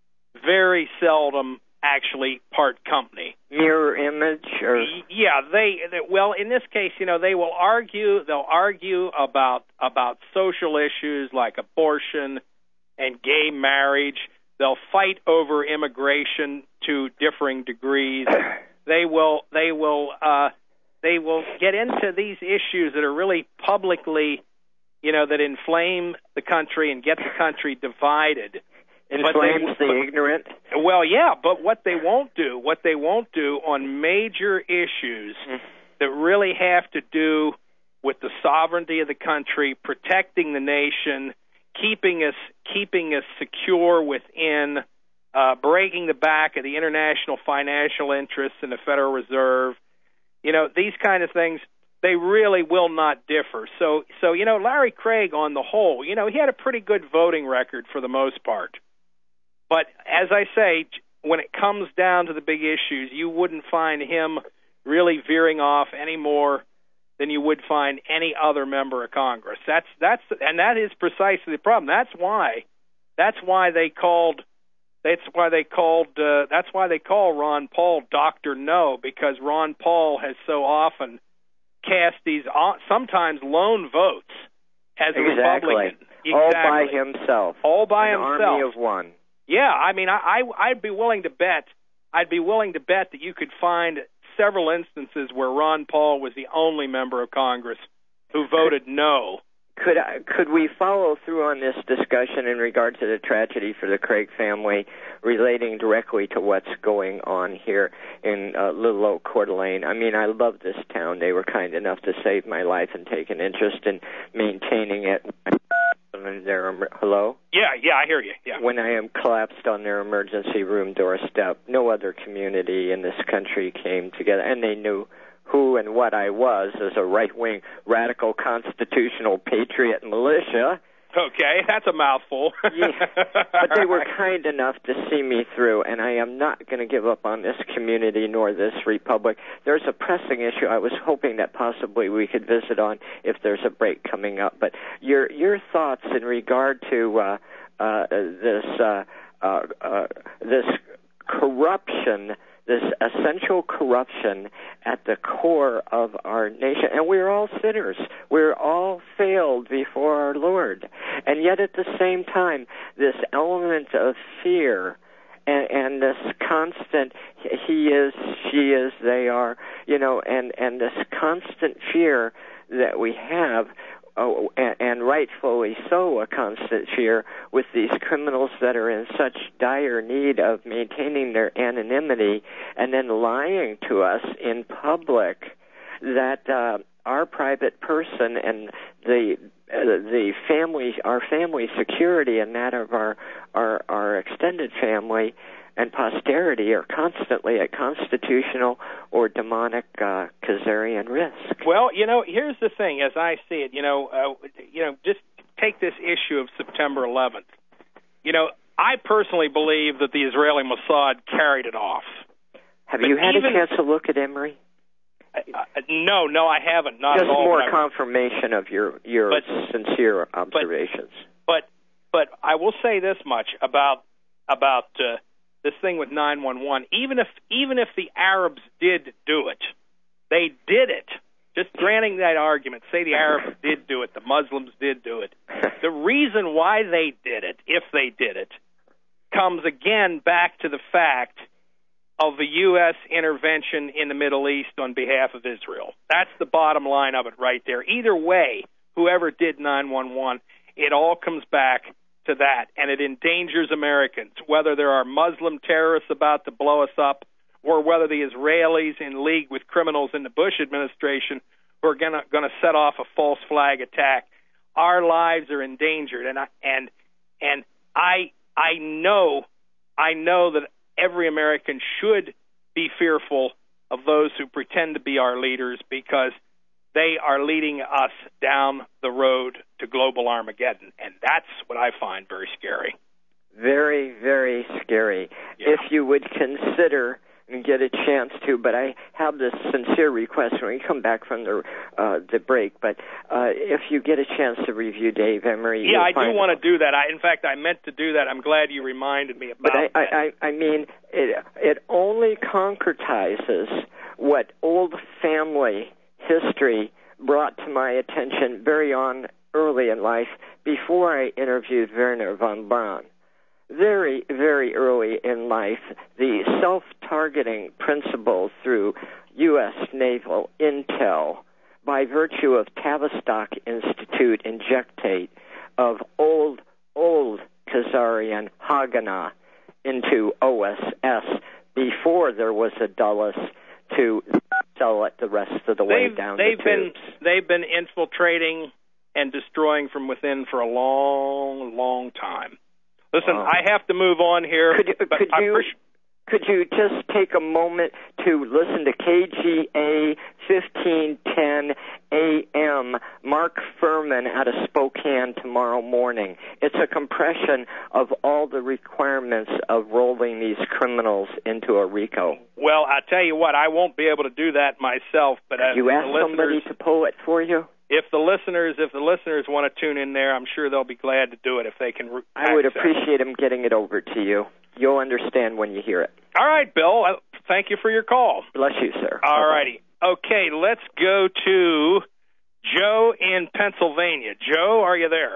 very seldom actually part company. Mirror image, or yeah, they, they well in this case, you know, they will argue. They'll argue about about social issues like abortion and gay marriage. They'll fight over immigration to differing degrees. They will they will uh, they will get into these issues that are really publicly, you know, that inflame the country and get the country divided. Inflames they, the ignorant? Well, yeah, but what they won't do, what they won't do on major issues mm. that really have to do with the sovereignty of the country, protecting the nation, keeping us keeping us secure within, uh, breaking the back of the international financial interests in the Federal Reserve, you know, these kind of things, they really will not differ. So, so you know, Larry Craig, on the whole, you know, he had a pretty good voting record for the most part. But as I say, when it comes down to the big issues, you wouldn't find him really veering off any more than you would find any other member of Congress. That's that's and that is precisely the problem. That's why that's why they called that's why they called uh, that's why they call Ron Paul Doctor No, because Ron Paul has so often cast these uh, sometimes lone votes as a exactly. Republican. Exactly. All by himself. All by An himself. Army of one. Yeah, I mean, I, I, I'd be willing to bet, I'd be willing to bet that you could find several instances where Ron Paul was the only member of Congress who voted no. Could I, could we follow through on this discussion in regard to the tragedy for the Craig family, relating directly to what's going on here in uh, Little Oak, Coeur d'Alene? I mean, I love this town. They were kind enough to save my life and take an interest in maintaining it. Their, hello? Yeah, yeah, I hear you. Yeah. When I am collapsed on their emergency room doorstep, no other community in this country came together, and they knew who and what I was as a right-wing radical constitutional patriot militia. Okay, that's a mouthful. Yeah, but they were kind enough to see me through, and I am not going to give up on this community nor this republic. There's a pressing issue I was hoping that possibly we could visit on if there's a break coming up. But your your thoughts in regard to uh, uh, this uh, uh, uh, this corruption, this essential corruption at the core of our nation. And we're all sinners. We're all failed before our Lord. And yet at the same time, this element of fear and, and this constant he is, she is, they are, you know, and, and this constant fear that we have, oh, and, and rightfully so, a constant fear with these criminals that are in such dire need of maintaining their anonymity and then lying to us in public that uh, our private person and the uh, the family, our family security and that of our, our, our extended family and posterity are constantly at constitutional or demonic uh, Khazarian risk. Well, you know, here's the thing, as I see it, you know, uh, you know, just take this issue of September eleventh. You know, I personally believe that the Israeli Mossad carried it off. Have but you had even, a chance to look at Emory? Uh, no, no, I haven't. Not Just at all. more confirmation of your your but, sincere observations. But, but but I will say this much about about. Uh, This thing with nine one one, even if even if the Arabs did do it, they did it. Just granting that argument, say the Arabs did do it, the Muslims did do it. The reason why they did it, if they did it, comes again back to the fact of the U S intervention in the Middle East on behalf of Israel. That's the bottom line of it right there. Either way, whoever did nine one one, it all comes back to that, and it endangers Americans, whether there are Muslim terrorists about to blow us up or whether the Israelis in league with criminals in the Bush administration who are going to set off a false flag attack. Our lives are endangered, and I, and and I I know I know that every American should be fearful of those who pretend to be our leaders because they are leading us down the road to global Armageddon, and that's what I find very scary. Very, very scary. Yeah. If you would consider and get a chance to, but I have this sincere request when we come back from the uh, the break, but uh, if you get a chance to review Dave Emory. Yeah, I do want to do that. I, in fact, I meant to do that. I'm glad you reminded me about but I, that. I, I, I mean, it, it only concretizes what old family history brought to my attention very on early in life before I interviewed Werner von Braun. Very, very early in life, the self-targeting principle through U S naval intel by virtue of Tavistock Institute injectate of old, old Khazarian Haganah into O S S before there was a Dulles to sell it the rest of the way they've, down they've the been, tubes. They've been infiltrating and destroying from within for a long, long time. Listen, wow. I have to move on here. Could you, but could, you, could you just take a moment to listen to K G A fifteen ten A M, Mark Furman out of Spokane tomorrow morning? It's a compression of all the requirements of rolling these criminals into a RICO. Well, I tell you what, I won't be able to do that myself. But as you ask the somebody to pull it for you? If the listeners, if the listeners want to tune in there, I'm sure they'll be glad to do it if they can. Re- I would appreciate them getting it over to you. You'll understand when you hear it. All right, Bill. Thank you for your call. Bless you, sir. All righty. Okay, let's go to Joe in Pennsylvania. Joe, are you there?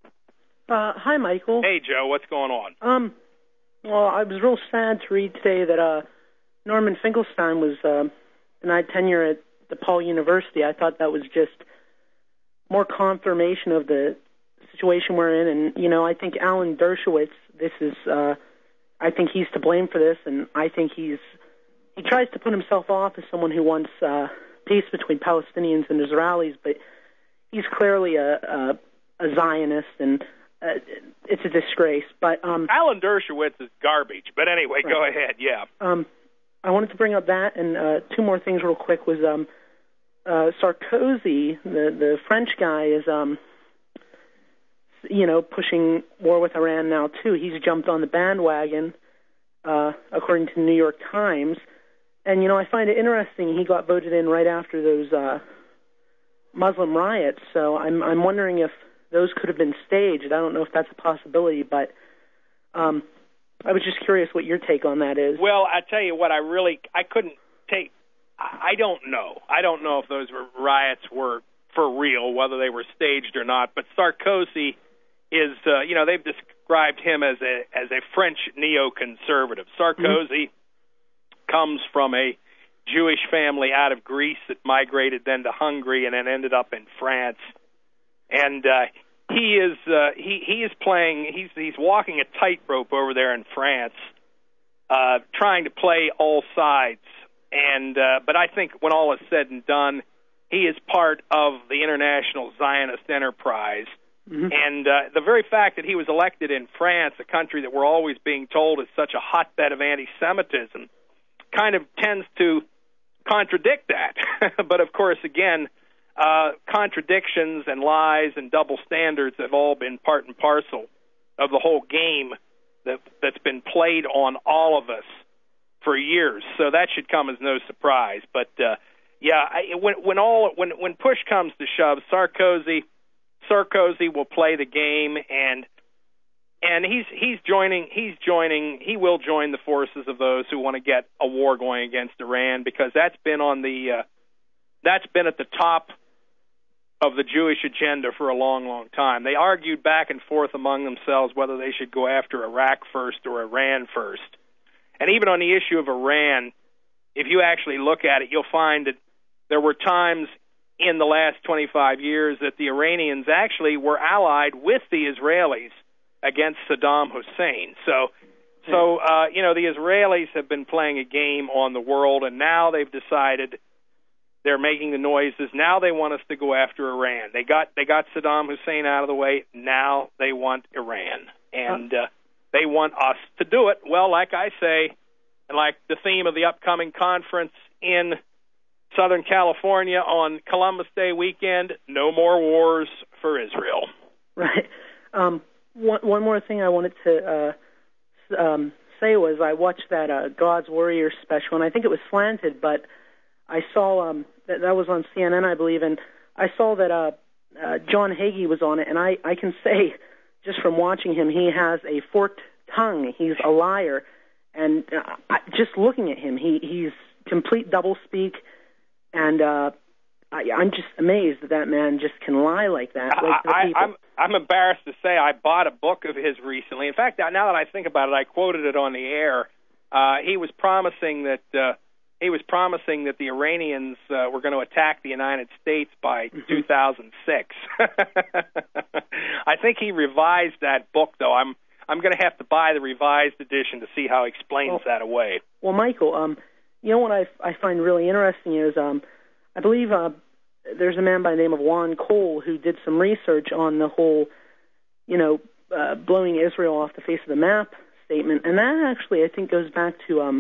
Uh, hi, Michael. Hey, Joe. What's going on? Um, well, I was real sad to read today that uh, Norman Finkelstein was uh, denied tenure at DePaul University. I thought that was just more confirmation of the situation we're in. And, you know, I think Alan Dershowitz, this is, uh, I think he's to blame for this, and I think he's, he tries to put himself off as someone who wants uh, peace between Palestinians and Israelis, but he's clearly a, a, a Zionist, and uh, it's a disgrace. But um, Alan Dershowitz is garbage. But anyway, right. Go ahead, yeah. Um, I wanted to bring up that, and uh, two more things real quick was, um, Uh, Sarkozy, the the French guy, is um, you know, pushing war with Iran now too. He's jumped on the bandwagon, uh, according to the New York Times, and you know, I find it interesting. He got voted in right after those uh, Muslim riots, so I'm I'm wondering if those could have been staged. I don't know if that's a possibility, but um, I was just curious what your take on that is. Well, I tell you what, I really I couldn't take. I don't know. I don't know if those were riots were for real, whether they were staged or not. But Sarkozy is, uh, you know, they've dis- described him as a as a French neoconservative. Sarkozy mm-hmm. comes from a Jewish family out of Greece that migrated then to Hungary and then ended up in France. And uh, he is uh, he he is playing. He's he's walking a tightrope over there in France, uh, trying to play all sides. And uh, but I think when all is said and done, he is part of the international Zionist enterprise. Mm-hmm. And uh, the very fact that he was elected in France, a country that we're always being told is such a hotbed of anti-Semitism, kind of tends to contradict that. But of course, again, uh, contradictions and lies and double standards have all been part and parcel of the whole game that, that's been played on all of us for years. So that should come as no surprise. But uh, yeah, I, when when all when when push comes to shove, Sarkozy Sarkozy will play the game, and and he's he's joining he's joining he will join the forces of those who want to get a war going against Iran, because that's been on the uh, that's been at the top of the Jewish agenda for a long, long time. They argued back and forth among themselves whether they should go after Iraq first or Iran first. And even on the issue of Iran, if you actually look at it, you'll find that there were times in the last twenty-five years that the Iranians actually were allied with the Israelis against Saddam Hussein. So, so uh, you know, the Israelis have been playing a game on the world, and now they've decided they're making the noises. Now they want us to go after Iran. They got they got Saddam Hussein out of the way. Now they want Iran, and uh, they want us to do it. Well, like I say, and like the theme of the upcoming conference in Southern California on Columbus Day weekend, no more wars for Israel. Right. Um, one, one more thing I wanted to uh, um, say was I watched that uh, God's Warrior special, and I think it was slanted, but I saw um, that that was on C N N, I believe, and I saw that uh, uh, John Hagee was on it, and I, I can say, just from watching him, he has a forked tongue. He's a liar, and uh, I, just looking at him, he, he's complete doublespeak. And uh, I, I'm just amazed that that man just can lie like that. Like I, I, I'm I'm embarrassed to say I bought a book of his recently. In fact, now that I think about it, I quoted it on the air. Uh, he was promising that uh, he was promising that the Iranians uh, were going to attack the United States by mm-hmm. two thousand six. I think he revised that book, though. I'm I'm going to have to buy the revised edition to see how he explains well, that away. Well, Michael, um. You know what I, I find really interesting is um, I believe uh, there's a man by the name of Juan Cole who did some research on the whole, you know, uh, blowing Israel off the face of the map statement, and that actually I think goes back to um,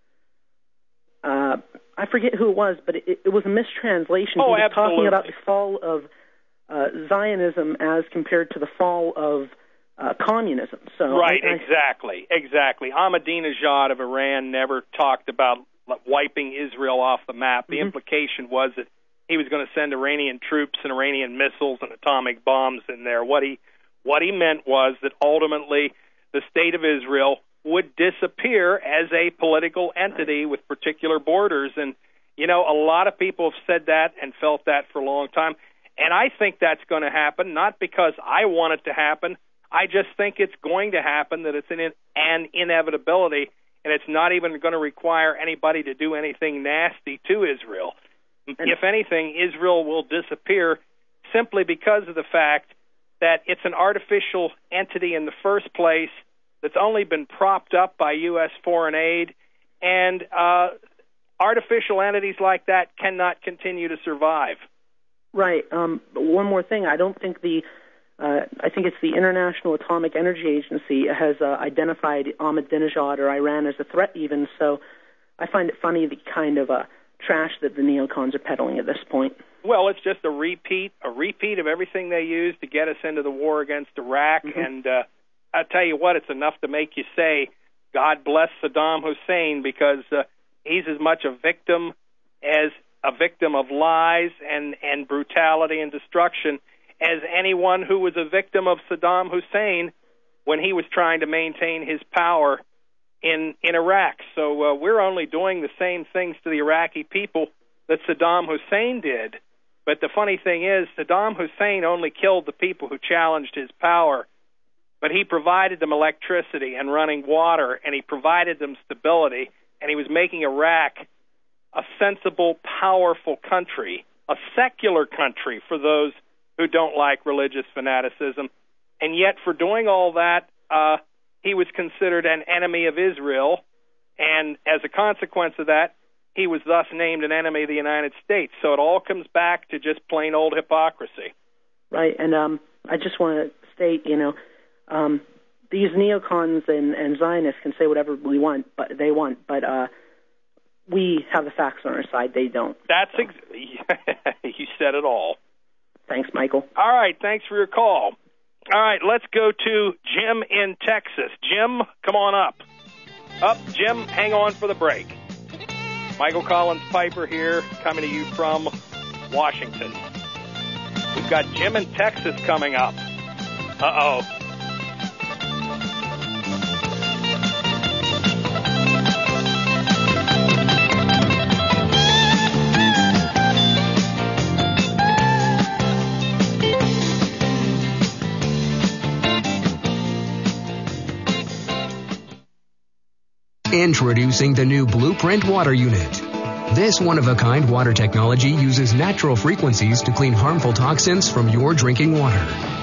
uh, I forget who it was, but it, it was a mistranslation. Oh, he was absolutely. talking about the fall of uh, Zionism as compared to the fall of uh, communism. So right, I, I, exactly, exactly. Ahmadinejad of Iran never talked about wiping Israel off the map. The mm-hmm. implication was that he was going to send Iranian troops and Iranian missiles and atomic bombs in there. What he what he meant was that ultimately the state of Israel would disappear as a political entity with particular borders. And, you know, a lot of people have said that and felt that for a long time. And I think that's going to happen, not because I want it to happen. I just think it's going to happen, that it's an, an inevitability. And it's not even going to require anybody to do anything nasty to Israel. If anything, Israel will disappear simply because of the fact that it's an artificial entity in the first place that's only been propped up by U S foreign aid, and uh, artificial entities like that cannot continue to survive. Right. Um, one more thing. I don't think the Uh, I think it's the International Atomic Energy Agency has uh, identified Ahmadinejad or Iran as a threat even, so I find it funny the kind of uh, trash that the neocons are peddling at this point. Well, it's just a repeat, a repeat of everything they used to get us into the war against Iraq, mm-hmm. and uh, I'll tell you what, it's enough to make you say, God bless Saddam Hussein, because uh, he's as much a victim as a victim of lies and, and brutality and destruction as anyone who was a victim of Saddam Hussein when he was trying to maintain his power in in Iraq. So uh, we're only doing the same things to the Iraqi people that Saddam Hussein did. But the funny thing is, Saddam Hussein only killed the people who challenged his power. but he provided them electricity and running water, and he provided them stability, and he was making Iraq a sensible, powerful country, a secular country for those who don't like religious fanaticism. And yet for doing all that, uh, he was considered an enemy of Israel, and as a consequence of that, he was thus named an enemy of the United States. So it all comes back to just plain old hypocrisy. Right, and um, I just want to state, you know, um, these neocons and, and Zionists can say whatever we want, but they want, but uh, we have the facts on our side. They don't. That's ex- you said it all. Thanks, Michael. All right, thanks for your call. All right, let's go to Jim in Texas. Jim, come on up. Up, Jim, hang on for the break. Michael Collins Piper here, coming to you from Washington. We've got Jim in Texas coming up. Uh-oh. Introducing the new Blueprint Water Unit. This one-of-a-kind water technology uses natural frequencies to clean harmful toxins from your drinking water.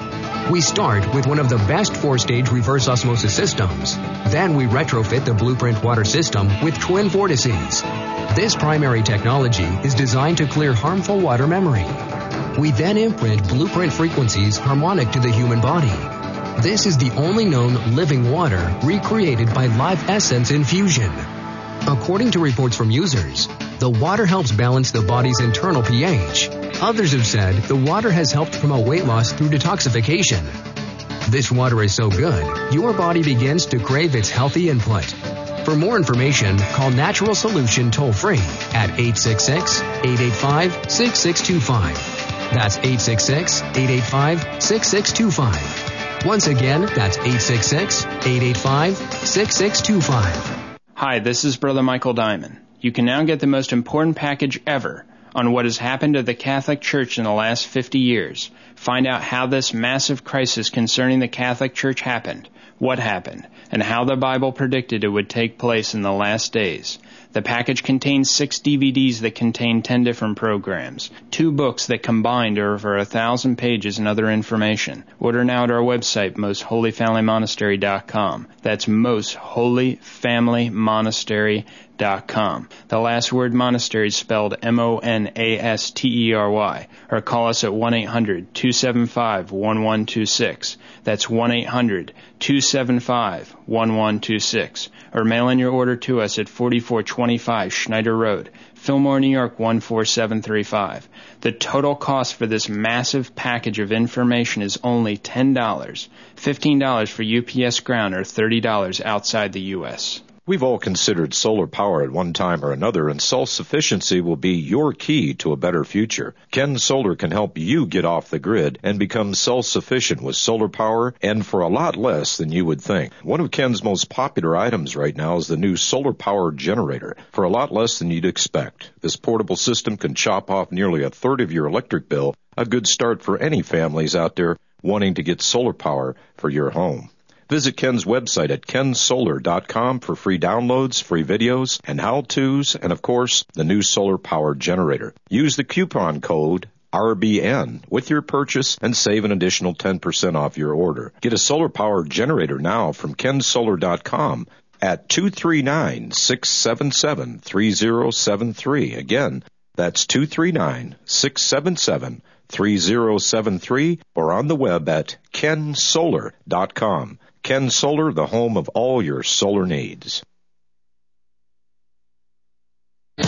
We start with one of the best four-stage reverse osmosis systems. Then we retrofit the Blueprint water system with twin vortices. This primary technology is designed to clear harmful water memory. We then imprint Blueprint frequencies harmonic to the human body. This is the only known living water recreated by Live Essence infusion. According to reports from users, the water helps balance the body's internal pH. Others have said the water has helped promote weight loss through detoxification. This water is so good, your body begins to crave its healthy input. For more information, call Natural Solution toll-free at eight six six, eight eight five, six six two five. That's eight six six, eight eight five, six six two five. Once again, that's eight six six, eight eight five, six six two five. Hi, this is Brother Michael Diamond. You can now get the most important package ever on what has happened to the Catholic Church in the last fifty years. Find out how this massive crisis concerning the Catholic Church happened, what happened, and how the Bible predicted it would take place in the last days. The package contains six D V Ds that contain ten different programs, two books that combined are over a thousand pages and other information. Order now at our website, most holy family monastery dot com. That's most holy family monastery dot com. The last word monastery is spelled M O N A S T E R Y. Or call us at one eight hundred, two seven five, one one two six. That's one eight hundred, two seven five, one one two six. Or mail in your order to us at forty-four twenty-five Schneider Road, Fillmore, New York one four seven three five. The total cost for this massive package of information is only ten dollars, fifteen dollars for U P S ground, or thirty dollars outside the U S We've all considered solar power at one time or another, and self-sufficiency will be your key to a better future. Ken Solar can help you get off the grid and become self-sufficient with solar power, and for a lot less than you would think. One of Ken's most popular items right now is the new solar power generator, for a lot less than you'd expect. This portable system can chop off nearly a third of your electric bill, a good start for any families out there wanting to get solar power for your home. Visit Ken's website at ken solar dot com for free downloads, free videos, and how-tos, and of course, the new solar power generator. Use the coupon code R B N with your purchase and save an additional ten percent off your order. Get a solar power generator now from ken solar dot com at two three nine, six seven seven, three zero seven three. Again, that's two three nine, six seven seven, three zero seven three, or on the web at ken solar dot com. Ken Solar, the home of all your solar needs. All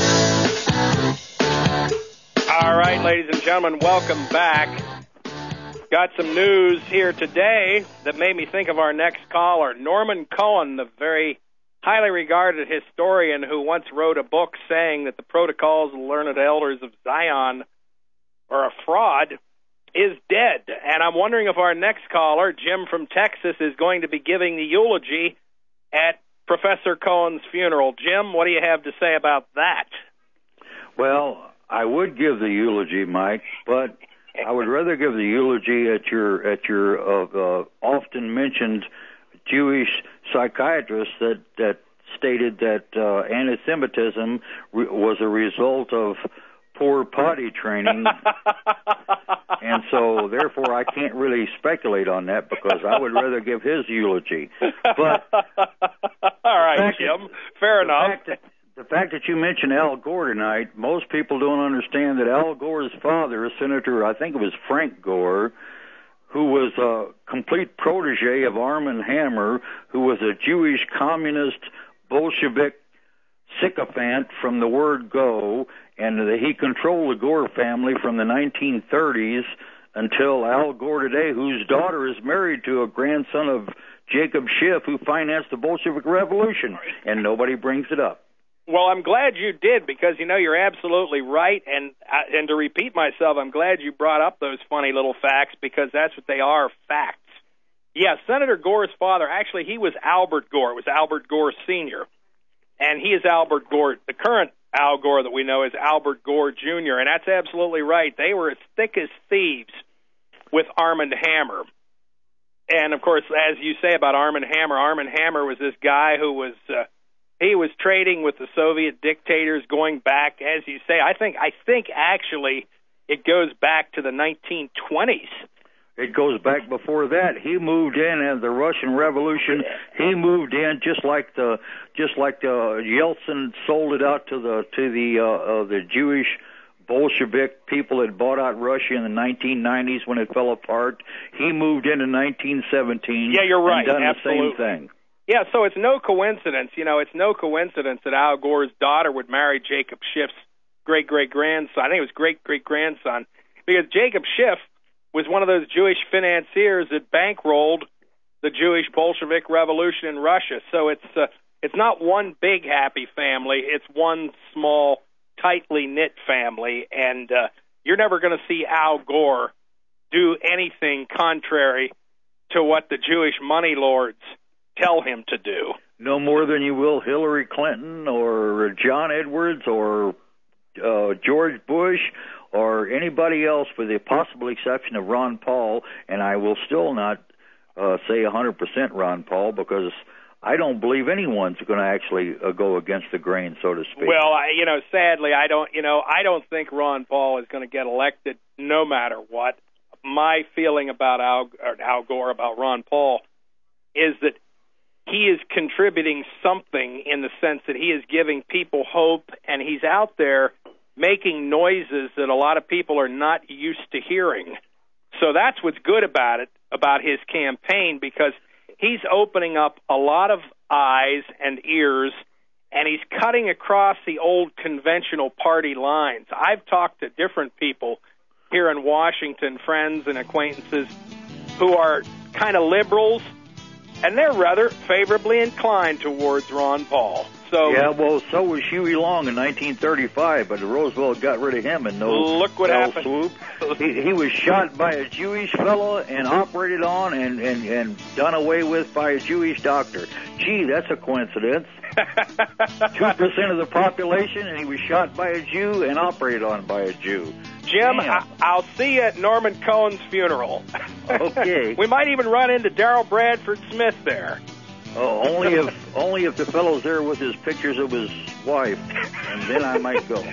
right, ladies and gentlemen, welcome back. Got some news here today that made me think of our next caller, Norman Cohen, the very highly regarded historian who once wrote a book saying that the Protocols of the Learned Elders of Zion are a fraud, is dead. And I'm wondering if our next caller, Jim from Texas, is going to be giving the eulogy at Professor Cohen's funeral. Jim, what do you have to say about that? Well, I would give the eulogy, Mike, but I would rather give the eulogy at your at your uh, uh, often mentioned Jewish psychiatrist that that stated that uh, anti-Semitism re- was a result of poor potty training, and so therefore I can't really speculate on that because I would rather give his eulogy. But all right, Jim, that, fair the enough. Fact that, the fact that you mentioned Al Gore tonight, most people don't understand that Al Gore's father, Senator, I think it was Frank Gore, who was a complete protege of Armand Hammer, who was a Jewish communist Bolshevik sycophant from the word go, and he controlled the Gore family from the nineteen thirties until Al Gore today, whose daughter is married to a grandson of Jacob Schiff, who financed the Bolshevik Revolution, and nobody brings it up. Well, I'm glad you did, because, you know, you're absolutely right, and uh, and to repeat myself, I'm glad you brought up those funny little facts, because that's what they are, facts. Yeah, Senator Gore's father, actually, he was Albert Gore. It was Albert Gore Senior, and he is Albert Gore. The current Al Gore that we know is Albert Gore Junior, and that's absolutely right. They were as thick as thieves with Armand Hammer. And, of course, as you say about Armand Hammer, Armand Hammer was this guy who was... Uh, He was trading with the Soviet dictators going back, as you say. I think, I think actually, it goes back to the nineteen twenties. It goes back before that. He moved in at the Russian Revolution. He moved in just like the, just like the Yeltsin sold it out to the to the uh, uh, the Jewish Bolshevik people that bought out Russia in the nineteen nineties when it fell apart. He moved in in nineteen seventeen. Yeah, you're right. And done Absolutely. the same thing. Yeah, so it's no coincidence, you know, it's no coincidence that Al Gore's daughter would marry Jacob Schiff's great-great-grandson. I think it was great-great-grandson, because Jacob Schiff was one of those Jewish financiers that bankrolled the Jewish Bolshevik Revolution in Russia. So it's uh, it's not one big happy family, it's one small, tightly knit family, and uh, you're never going to see Al Gore do anything contrary to what the Jewish money lords tell him to do. No more than you will Hillary Clinton or John Edwards or uh, George Bush or anybody else, with the possible exception of Ron Paul, and I will still not uh, say one hundred percent Ron Paul, because I don't believe anyone's going to actually uh, go against the grain, so to speak. Well, I, you know, sadly, I don't, you know, I don't think Ron Paul is going to get elected no matter what. My feeling about Al, or Al Gore, about Ron Paul, is that he is contributing something in the sense that he is giving people hope, and he's out there making noises that a lot of people are not used to hearing. So that's what's good about it, about his campaign, because he's opening up a lot of eyes and ears, and he's cutting across the old conventional party lines. I've talked to different people here in Washington, friends and acquaintances, who are kind of liberals, and they're rather favorably inclined towards Ron Paul. So yeah, well, so was Huey Long in nineteen thirty-five, but Roosevelt got rid of him in no look what happened. swoop. He, he was shot by a Jewish fellow and operated on and, and, and done away with by a Jewish doctor. Gee, that's a coincidence. Two percent of the population, and he was shot by a Jew and operated on by a Jew. Jim, I, I'll see you at Norman Cohen's funeral. Okay. We might even run into Daryl Bradford Smith there. Oh, only if only if the fellow's there with his pictures of his wife, and then I might go.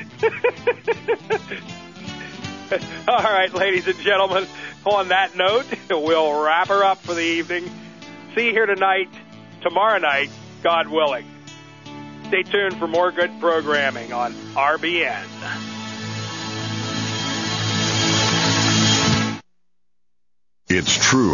All right, ladies and gentlemen, on that note, we'll wrap her up for the evening. See you here tonight, tomorrow night, God willing. Stay tuned for more good programming on R B N. It's true.